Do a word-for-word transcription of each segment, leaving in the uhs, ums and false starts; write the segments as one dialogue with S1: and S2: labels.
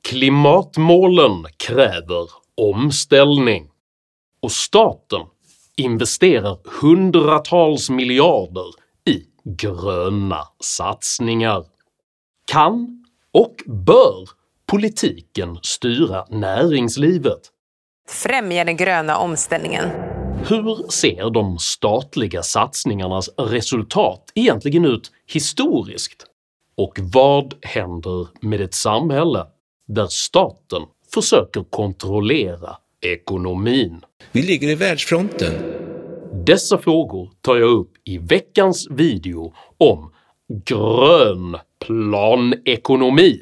S1: Klimatmålen kräver omställning och staten investerar hundratals miljarder i gröna satsningar. Kan och bör politiken styra näringslivet?
S2: Främja den gröna omställningen.
S1: Hur ser de statliga satsningarnas resultat egentligen ut historiskt? Och vad händer med ett samhälle där staten försöker kontrollera ekonomin?
S3: Vi ligger i världsfronten.
S1: Dessa frågor tar jag upp i veckans video om grön planekonomi.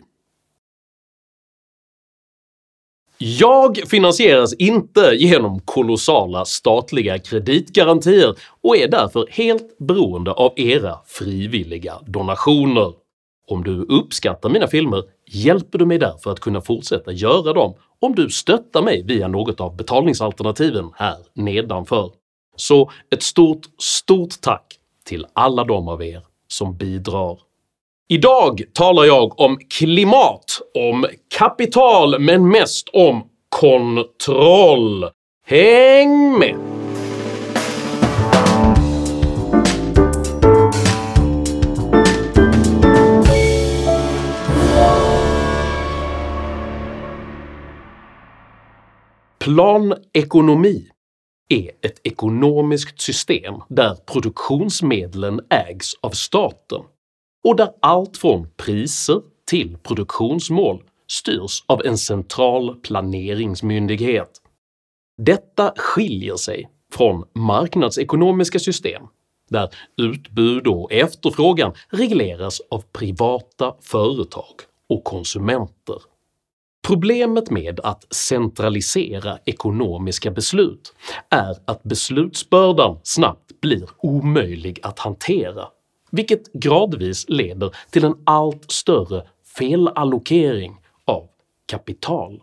S1: Jag finansieras inte genom kolossala statliga kreditgarantier och är därför helt beroende av era frivilliga donationer. Om du uppskattar mina filmer hjälper du mig därför att kunna fortsätta göra dem om du stöttar mig via något av betalningsalternativen här nedanför. Så ett stort, stort tack till alla de av er som bidrar. Idag talar jag om klimat, om kapital men mest om kontroll. Häng med! Planekonomi är ett ekonomiskt system där produktionsmedlen ägs av staten och där allt från priser till produktionsmål styrs av en central planeringsmyndighet. Detta skiljer sig från marknadsekonomiska system där utbud och efterfrågan regleras av privata företag och konsumenter. Problemet med att centralisera ekonomiska beslut är att beslutsbördan snabbt blir omöjlig att hantera, vilket gradvis leder till en allt större felallokering av kapital.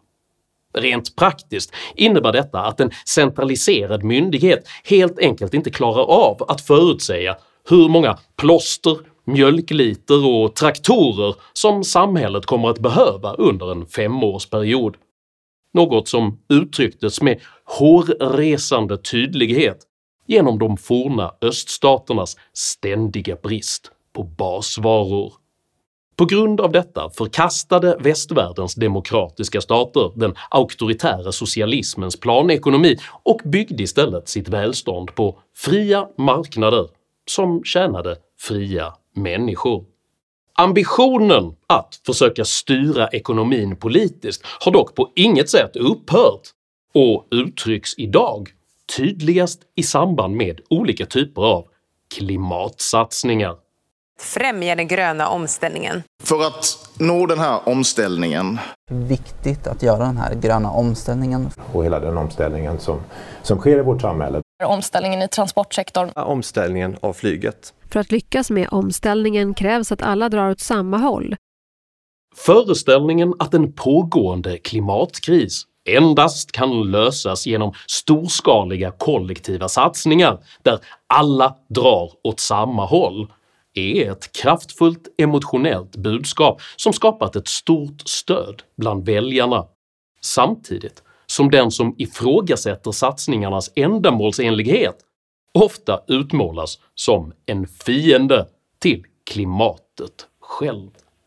S1: Rent praktiskt innebär detta att en centraliserad myndighet helt enkelt inte klarar av att förutsäga hur många plåster, mjölkliter och traktorer som samhället kommer att behöva under en femårsperiod. Något som uttrycktes med hårresande tydlighet genom de forna öststaternas ständiga brist på basvaror. På grund av detta förkastade västvärldens demokratiska stater den auktoritära socialismens planekonomi och byggde istället sitt välstånd på fria marknader som tjänade fria människor. Ambitionen att försöka styra ekonomin politiskt har dock på inget sätt upphört och uttrycks idag tydligast i samband med olika typer av klimatsatsningar.
S2: Främja den gröna omställningen.
S4: För att nå den här omställningen.
S5: Viktigt att göra den här gröna omställningen.
S6: Och hela den omställningen som, som sker i vårt samhälle.
S7: Omställningen i transportsektorn.
S8: Omställningen av flyget.
S9: För att lyckas med omställningen krävs att alla drar åt samma håll.
S1: Föreställningen att en pågående klimatkris endast kan lösas genom storskaliga kollektiva satsningar där alla drar åt samma håll är ett kraftfullt emotionellt budskap som skapat ett stort stöd bland väljarna, samtidigt som den som ifrågasätter satsningarnas ändamålsenlighet ofta utmålas som en fiende till klimatet själv.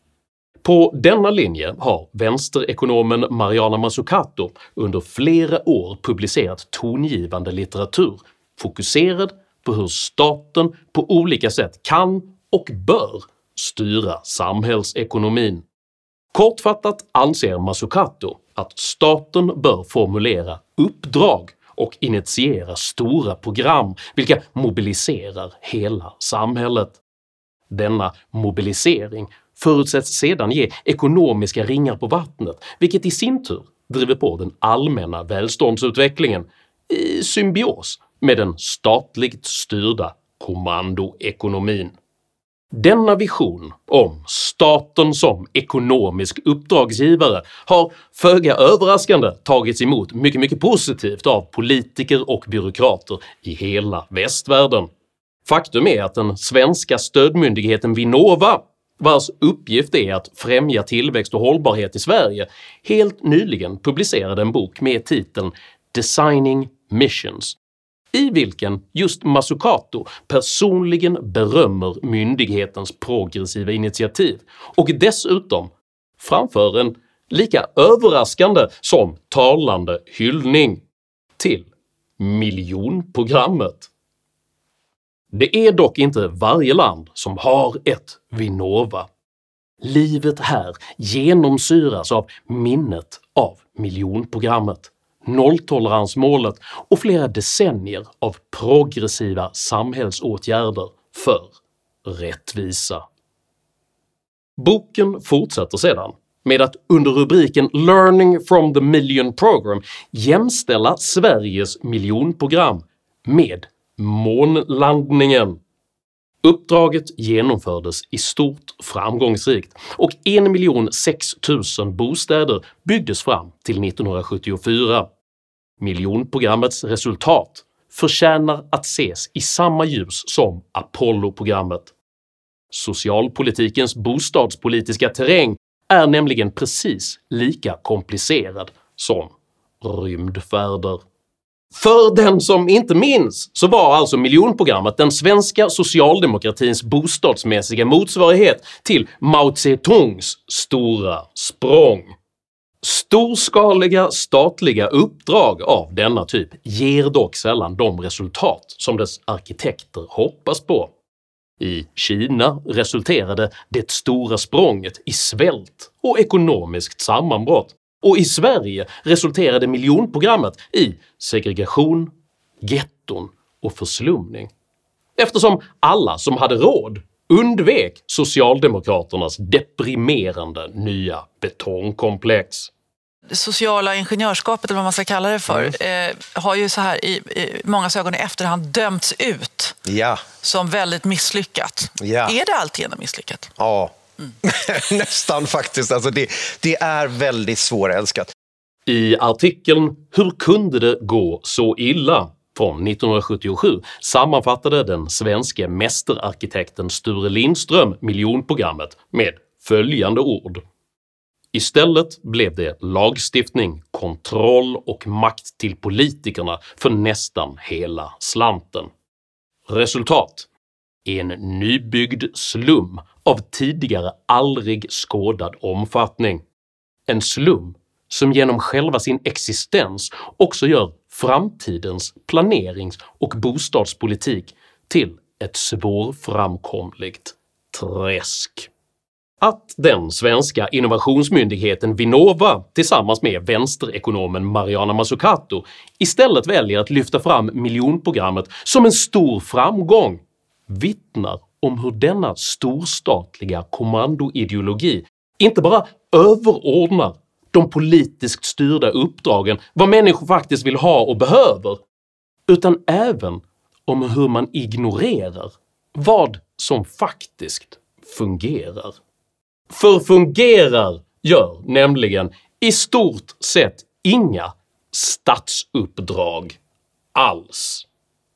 S1: På denna linje har vänsterekonomen Mariana Mazzucato under flera år publicerat tongivande litteratur fokuserad på hur staten på olika sätt kan och bör styra samhällsekonomin. Kortfattat anser Mazzucato att staten bör formulera uppdrag och initiera stora program vilka mobiliserar hela samhället. Denna mobilisering förutsätts sedan ge ekonomiska ringar på vattnet, vilket i sin tur driver på den allmänna välståndsutvecklingen i symbios med den statligt styrda kommandoekonomin. Denna vision om staten som ekonomisk uppdragsgivare har föga överraskande tagits emot mycket mycket positivt av politiker och byråkrater i hela västvärlden. Faktum är att den svenska stödmyndigheten Vinnova vars uppgift är att främja tillväxt och hållbarhet i Sverige, helt nyligen publicerade en bok med titeln “Designing Missions”, i vilken just Mazzucato personligen berömmer myndighetens progressiva initiativ och dessutom framför en lika överraskande som talande hyllning till miljonprogrammet. Det är dock inte varje land som har ett Vinnova. Livet här genomsyras av minnet av miljonprogrammet, nolltoleransmålet och flera decennier av progressiva samhällsåtgärder för rättvisa. Boken fortsätter sedan med att under rubriken “Learning from the Million Program” jämställa Sveriges miljonprogram med månlandningen. Uppdraget genomfördes i stort framgångsrikt och en miljon sex tusen bostäder byggdes fram till nittonhundrasjuttiofyra. Miljonprogrammets resultat förtjänar att ses i samma ljus som Apollo-programmet. Socialpolitikens bostadspolitiska terräng är nämligen precis lika komplicerad som rymdfärder. För den som inte minns så var alltså miljonprogrammet den svenska socialdemokratins bostadsmässiga motsvarighet till Mao Zedongs stora språng. Storskaliga statliga uppdrag av denna typ ger dock sällan de resultat som dess arkitekter hoppas på. I Kina resulterade det stora språnget i svält och ekonomiskt sammanbrott, och i Sverige resulterade miljonprogrammet i segregation, getton och förslumning, eftersom alla som hade råd undvek socialdemokraternas deprimerande nya betongkomplex.
S10: Det sociala ingenjörskapet, eller vad man ska kalla det för, mm. eh, har ju så här i, i mångas ögon i efterhand dömts ut
S8: ja.
S10: som väldigt misslyckat.
S8: Ja.
S10: Är det alltigenom misslyckat?
S8: Ja, mm. nästan faktiskt. Alltså det, det är väldigt svårälskat.
S1: I artikeln “Hur kunde det gå så illa?” från nittonhundrasjuttiosju sammanfattade den svenska mästerarkitekten Sture Lindström miljonprogrammet med följande ord: “Istället blev det lagstiftning, kontroll och makt till politikerna för nästan hela slanten. Resultat: en nybyggd slum av tidigare aldrig skådad omfattning. En slum som genom själva sin existens också gör framtidens planerings- och bostadspolitik till ett svårframkomligt träsk.” Att den svenska innovationsmyndigheten Vinnova tillsammans med vänsterekonomen Mariana Mazzucato istället väljer att lyfta fram miljonprogrammet som en stor framgång vittnar om hur denna storstatliga kommandoideologi inte bara överordnar de politiskt styrda uppdragen vad människor faktiskt vill ha och behöver, utan även om hur man ignorerar vad som faktiskt fungerar. För fungerar gör nämligen i stort sett inga statsuppdrag alls.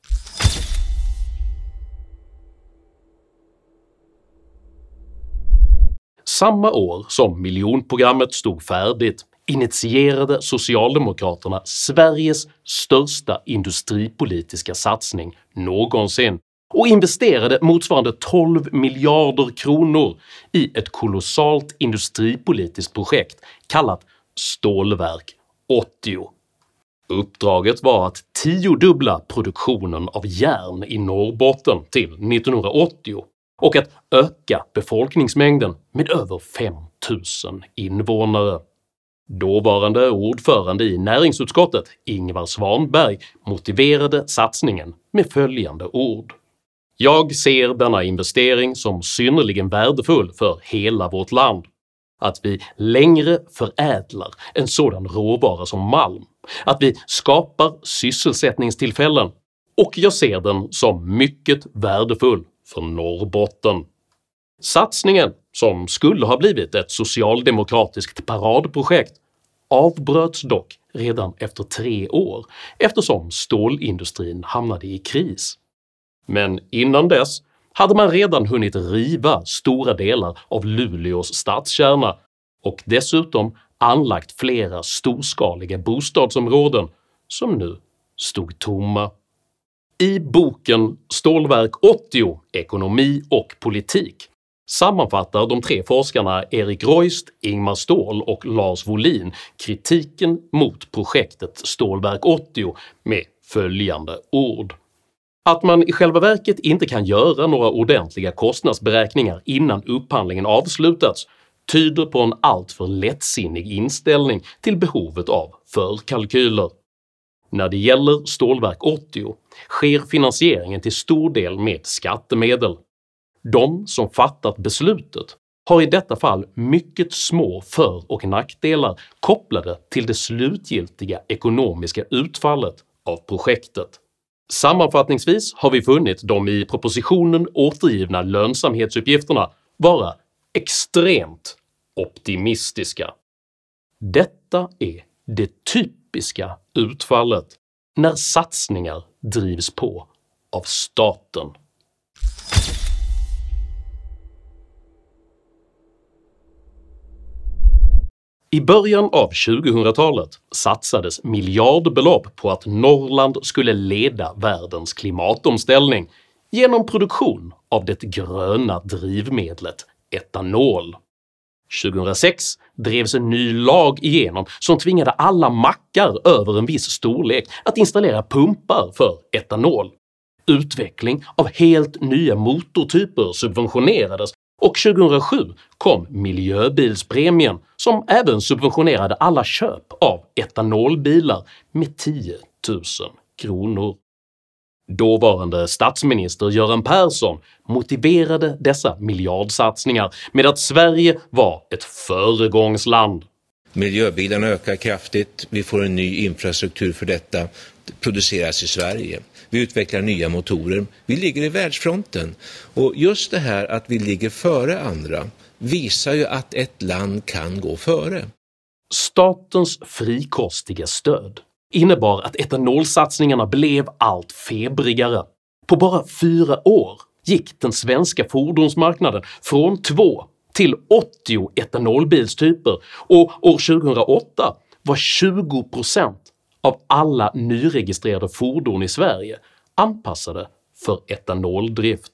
S1: Samma år som miljonprogrammet stod färdigt initierade Socialdemokraterna Sveriges största industripolitiska satsning någonsin och investerade motsvarande tolv miljarder kronor i ett kolossalt industripolitiskt projekt kallat Stålverk åttio. Uppdraget var att tiodubbla produktionen av järn i Norrbotten till nittonhundraåttio och att öka befolkningsmängden med över fem tusen invånare. Dåvarande ordförande i näringsutskottet, Ingvar Svanberg, motiverade satsningen med följande ord: “Jag ser denna investering som synnerligen värdefull för hela vårt land. Att vi längre förädlar en sådan råvara som malm, att vi skapar sysselsättningstillfällen, och jag ser den som mycket värdefull för Norrbotten.” Satsningen, som skulle ha blivit ett socialdemokratiskt paradprojekt, avbröts dock redan efter tre år eftersom stålindustrin hamnade i kris. Men innan dess hade man redan hunnit riva stora delar av Luleås stadskärna och dessutom anlagt flera storskaliga bostadsområden som nu stod tomma. I boken “Stålverk åttio – ekonomi och politik” sammanfattar de tre forskarna Erik Royst, Ingmar Ståhl och Lars Wohlin kritiken mot projektet Stålverk åttio med följande ord. Att man i själva verket inte kan göra några ordentliga kostnadsberäkningar innan upphandlingen avslutats tyder på en alltför lättsinnig inställning till behovet av förkalkyler. När det gäller Stålverk åttio sker finansieringen till stor del med skattemedel. De som fattat beslutet har i detta fall mycket små för- och nackdelar kopplade till det slutgiltiga ekonomiska utfallet av projektet. Sammanfattningsvis har vi funnit de i propositionen återgivna lönsamhetsuppgifterna vara extremt optimistiska. Detta är det typiska utfallet när satsningar drivs på av staten. I början av tjugohundratalet satsades miljardbelopp på att Norrland skulle leda världens klimatomställning genom produktion av det gröna drivmedlet etanol. tjugohundrasex drevs en ny lag igenom som tvingade alla mackar över en viss storlek att installera pumpar för etanol. Utveckling av helt nya motortyper subventionerades och tjugohundrasju kom miljöbilspremien som även subventionerade alla köp av etanolbilar med tio tusen kronor. Dåvarande statsminister Göran Persson motiverade dessa miljardsatsningar med att Sverige var ett föregångsland.
S3: Miljöbilarna ökar kraftigt, vi får en ny infrastruktur för detta, det produceras i Sverige. Vi utvecklar nya motorer, vi ligger i världsfronten. Och just det här att vi ligger före andra visar ju att ett land kan gå före.
S1: Statens frikostiga stöd innebar att etanolsatsningarna blev allt febrigare. På bara fyra år gick den svenska fordonsmarknaden från två till åttio etanolbilstyper och år tjugohundraåtta var tjugo procent av alla nyregistrerade fordon i Sverige anpassade för etanoldrift.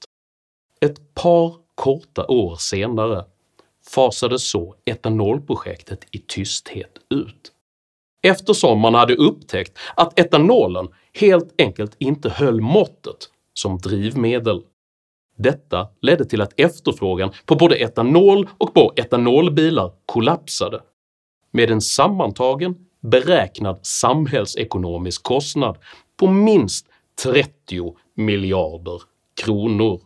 S1: Ett par korta år senare fasades så etanolprojektet i tysthet ut, eftersom man hade upptäckt att etanolen helt enkelt inte höll måttet som drivmedel. Detta ledde till att efterfrågan på både etanol och på etanolbilar kollapsade, med en sammantagen beräknad samhällsekonomisk kostnad på minst trettio miljarder kronor.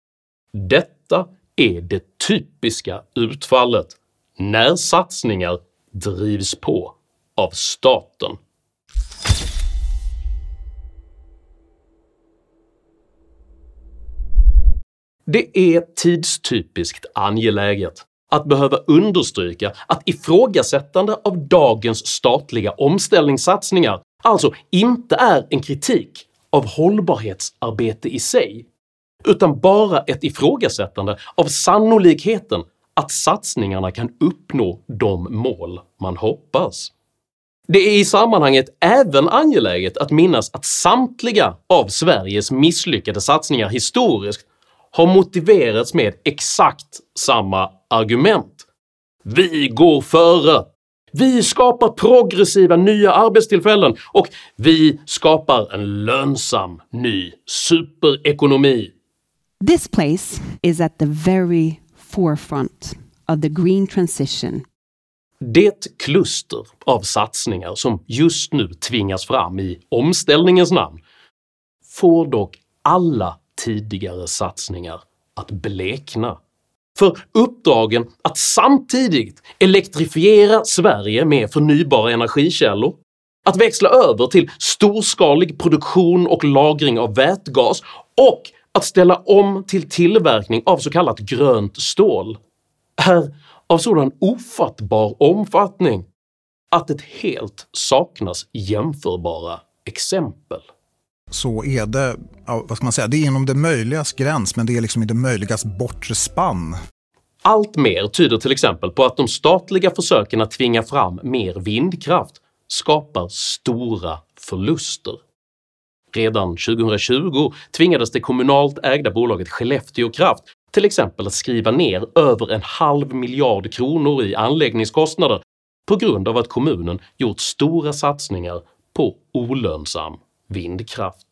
S1: Detta är det typiska utfallet när satsningar drivs på av staten. Det är tidstypiskt angeläget att behöva understryka att ifrågasättande av dagens statliga omställningssatsningar alltså inte är en kritik av hållbarhetsarbete i sig, utan bara ett ifrågasättande av sannolikheten att satsningarna kan uppnå de mål man hoppas. Det är i sammanhanget även angeläget att minnas att samtliga av Sveriges misslyckade satsningar historiskt har motiverats med exakt samma argument. Vi går före, vi skapar progressiva nya arbetstillfällen och vi skapar en lönsam ny superekonomi.
S11: This place is at the very forefront of the green transition.
S1: Det kluster av satsningar som just nu tvingas fram i omställningens namn får dock alla tidigare satsningar att blekna. För uppdragen att samtidigt elektrifiera Sverige med förnybara energikällor, att växla över till storskalig produktion och lagring av vätgas och att ställa om till tillverkning av så kallat grönt stål är av sådan ofattbar omfattning att det helt saknas jämförbara exempel.
S12: så är det, vad ska man säga, det är inom det möjligas gräns, men det är liksom i det möjligas bortre spann.
S1: Allt mer tyder till exempel på att de statliga försöken att tvinga fram mer vindkraft skapar stora förluster. Redan tjugohundratjugo tvingades det kommunalt ägda bolaget Skellefteå Kraft till exempel att skriva ner över en halv miljard kronor i anläggningskostnader på grund av att kommunen gjort stora satsningar på olönsam vindkraft.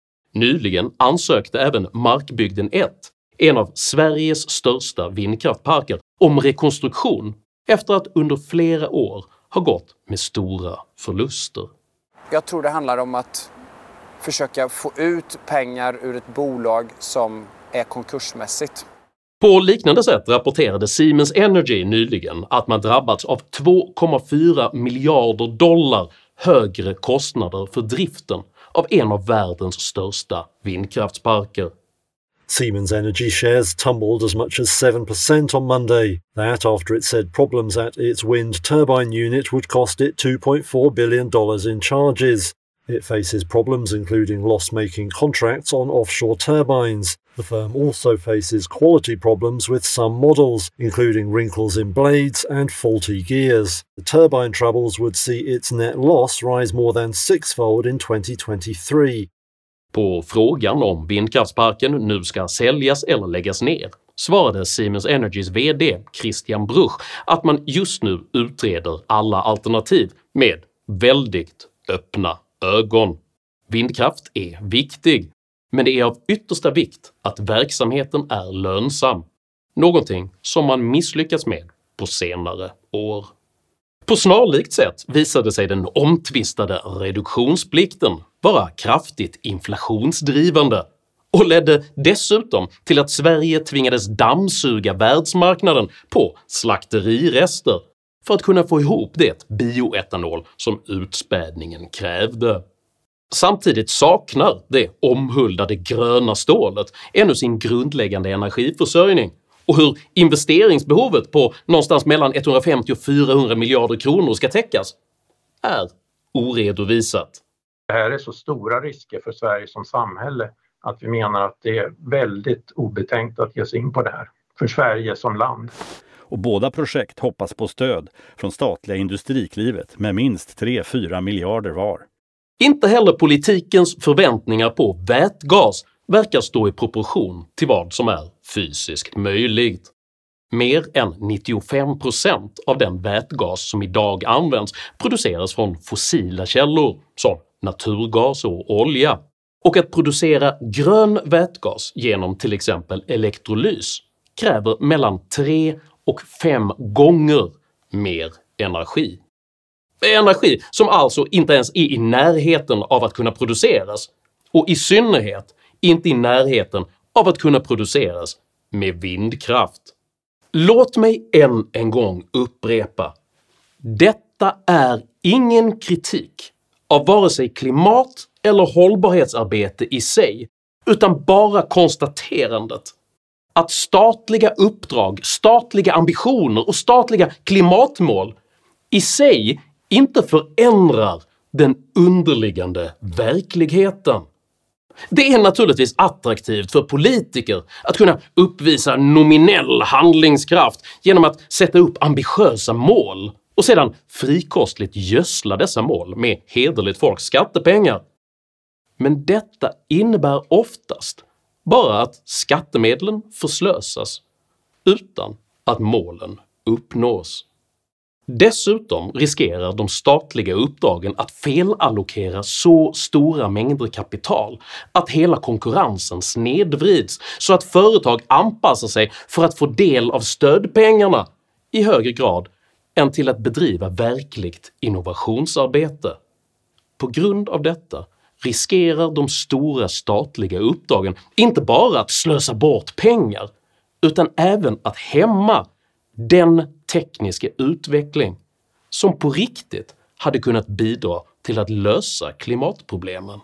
S1: Nyligen ansökte även Markbygden ett, en av Sveriges största vindkraftparker, om rekonstruktion efter att under flera år ha gått med stora förluster.
S13: Jag tror det handlar om att försöka få ut pengar ur ett bolag som är konkursmässigt.
S1: På liknande sätt rapporterade Siemens Energy nyligen att man drabbats av två komma fyra miljarder dollar högre kostnader för driften av en av världens största vindkraftsparker.
S14: Siemens Energy shares tumbled as much as seven percent on Monday, that after it said problems at its wind turbine unit would cost it two point four billion dollars in charges. It faces problems including loss-making contracts on offshore turbines. The firm also faces quality problems with some models, including wrinkles in blades and faulty gears. The turbine troubles would see its net loss rise more than sixfold in twenty twenty-three.
S1: På frågan om vindkraftsparken nu ska säljas eller läggas ner svarade Siemens Energys vd Christian Bruch att man just nu utreder alla alternativ med väldigt öppna ögon. Vindkraft är viktig, men det är av yttersta vikt att verksamheten är lönsam, någonting som man misslyckats med på senare år. På snarlikt sätt visade sig den omtvistade reduktionsplikten vara kraftigt inflationsdrivande och ledde dessutom till att Sverige tvingades dammsuga världsmarknaden på slakterirester för att kunna få ihop det bioetanol som utspädningen krävde. Samtidigt saknar det omhuldade gröna stålet ännu sin grundläggande energiförsörjning, och hur investeringsbehovet på någonstans mellan etthundrafemtio och fyrahundra miljarder kronor ska täckas är oredovisat.
S6: Det här är så stora risker för Sverige som samhälle att vi menar att det är väldigt obetänkt att ge sig in på det här för Sverige som land.
S15: Och båda projekt hoppas på stöd från statliga Industriklivet med minst tre till fyra miljarder var.
S1: Inte heller politikens förväntningar på vätgas verkar stå i proportion till vad som är fysiskt möjligt. Mer än nittiofem procent av den vätgas som idag används produceras från fossila källor som naturgas och olja, och att producera grön vätgas genom till exempel elektrolys kräver mellan tre och fem gånger mer energi. Energi som alltså inte ens är i närheten av att kunna produceras, och i synnerhet inte i närheten av att kunna produceras med vindkraft. Låt mig än en gång upprepa. Detta är ingen kritik av vare sig klimat eller hållbarhetsarbete i sig, utan bara konstaterandet att statliga uppdrag, statliga ambitioner och statliga klimatmål i sig inte förändrar den underliggande verkligheten. Det är naturligtvis attraktivt för politiker att kunna uppvisa nominell handlingskraft genom att sätta upp ambitiösa mål och sedan frikostligt gödsla dessa mål med hederligt folks skattepengar. Men detta innebär oftast bara att skattemedlen förslösas utan att målen uppnås. Dessutom riskerar de statliga uppdragen att felallokera så stora mängder kapital att hela konkurrensen snedvrids så att företag anpassar sig för att få del av stödpengarna i högre grad än till att bedriva verkligt innovationsarbete. På grund av detta riskerar de stora statliga uppdragen inte bara att slösa bort pengar utan även att hämma den tekniska utveckling som på riktigt hade kunnat bidra till att lösa klimatproblemen.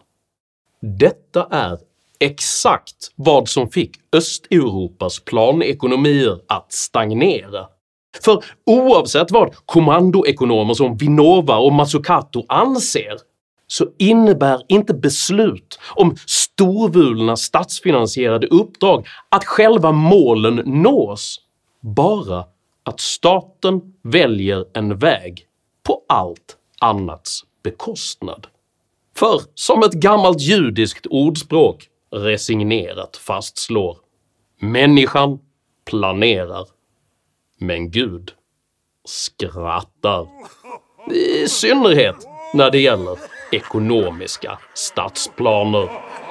S1: Detta är exakt vad som fick Östeuropas planekonomier att stagnera. För oavsett vad kommandoekonomer som Vinnova och Mazzucato anser, så innebär inte beslut om storvulna statsfinansierade uppdrag att själva målen nås, bara att staten väljer en väg på allt annats bekostnad. För som ett gammalt judiskt ordspråk resignerat fastslår, människan planerar, men Gud skrattar. I synnerhet när det gäller ekonomiska stadsplaner.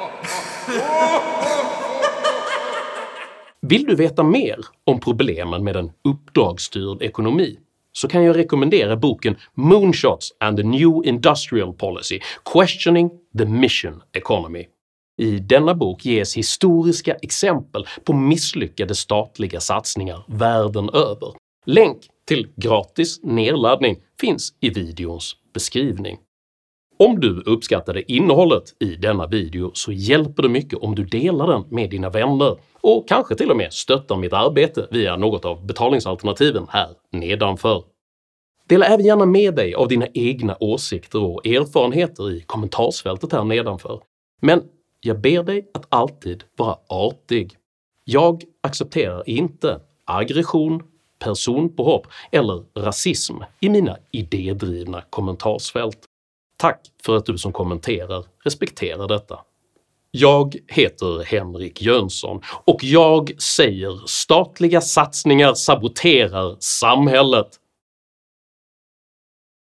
S1: Vill du veta mer om problemen med en uppdragsstyrd ekonomi så kan jag rekommendera boken Moonshots and the New Industrial Policy – Questioning the Mission Economy. I denna bok ges historiska exempel på misslyckade statliga satsningar världen över. Länk till gratis nedladdning finns i videons beskrivning. Om du uppskattade innehållet i denna video så hjälper det mycket om du delar den med dina vänner och kanske till och med stöttar mitt arbete via något av betalningsalternativen här nedanför. Dela även gärna med dig av dina egna åsikter och erfarenheter i kommentarsfältet här nedanför. Men jag ber dig att alltid vara artig. Jag accepterar inte aggression, personpåhopp eller rasism i mina idédrivna kommentarsfält. Tack för att du som kommenterar respekterar detta. Jag heter Henrik Jönsson och jag säger statliga satsningar saboterar samhället.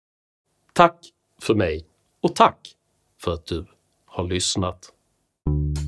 S1: Tack för mig och tack för att du har lyssnat.